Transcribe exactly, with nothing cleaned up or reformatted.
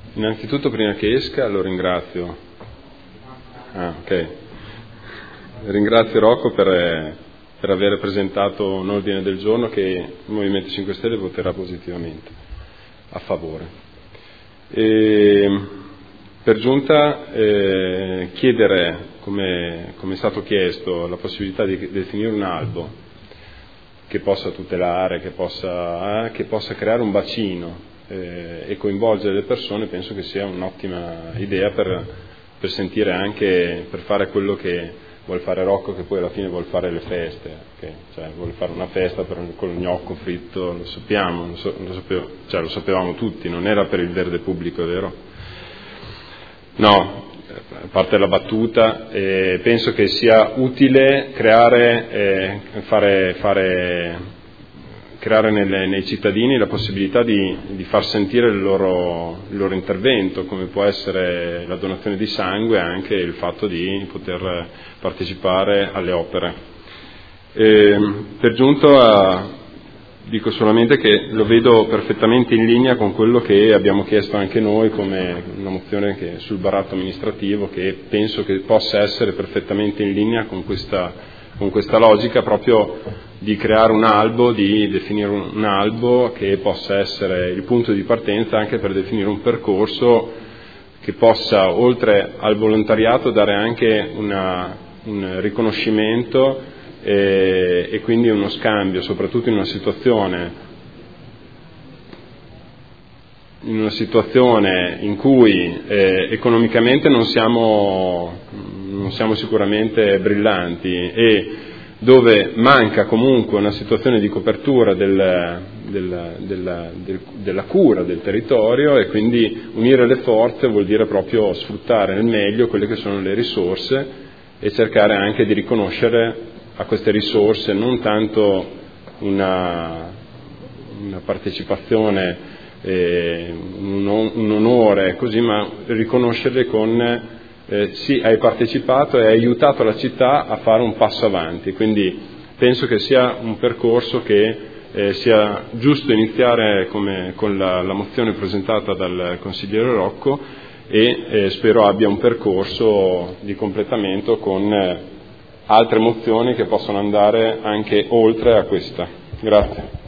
Innanzitutto, prima che esca, lo ringrazio. Ah, ok. Ringrazio Rocco per, per aver presentato un ordine del giorno che il Movimento cinque Stelle voterà positivamente, a favore. E, per giunta, eh, chiedere, come, come è stato chiesto, la possibilità di definire un albo che possa tutelare, che possa, eh, che possa creare un bacino eh, e coinvolgere le persone, penso che sia un'ottima idea per, per sentire anche, per fare quello che vuol fare Rocco, che poi alla fine vuol fare le feste, okay? Cioè vuol fare una festa per, con il gnocco fritto, lo sappiamo, lo, so, lo, sapevo, cioè, lo sapevamo tutti, non era per il verde pubblico, vero? No, a parte la battuta, eh, penso che sia utile creare, eh, fare, fare, creare nelle, nei cittadini la possibilità di, di far sentire il loro, il loro intervento, come può essere la donazione di sangue e anche il fatto di poter partecipare alle opere. Eh, per giunto a, dico solamente che lo vedo perfettamente in linea con quello che abbiamo chiesto anche noi come una mozione che, sul baratto amministrativo, che penso che possa essere perfettamente in linea con questa, con questa logica proprio di creare un albo, di definire un, un albo che possa essere il punto di partenza anche per definire un percorso che possa, oltre al volontariato, dare anche una, un riconoscimento E, e quindi uno scambio, soprattutto in una situazione in una situazione in cui eh, economicamente non siamo non siamo sicuramente brillanti e dove manca comunque una situazione di copertura del, del, del, del, della cura del territorio, e quindi unire le forze vuol dire proprio sfruttare nel meglio quelle che sono le risorse e cercare anche di riconoscere a queste risorse non tanto una, una partecipazione, eh, un, un onore così, ma riconoscerle con eh, sì, hai partecipato e hai aiutato la città a fare un passo avanti. Quindi penso che sia un percorso che eh, sia giusto iniziare come, con la, la mozione presentata dal consigliere Rocco e eh, spero abbia un percorso di completamento con eh, altre mozioni che possono andare anche oltre a questa. Grazie.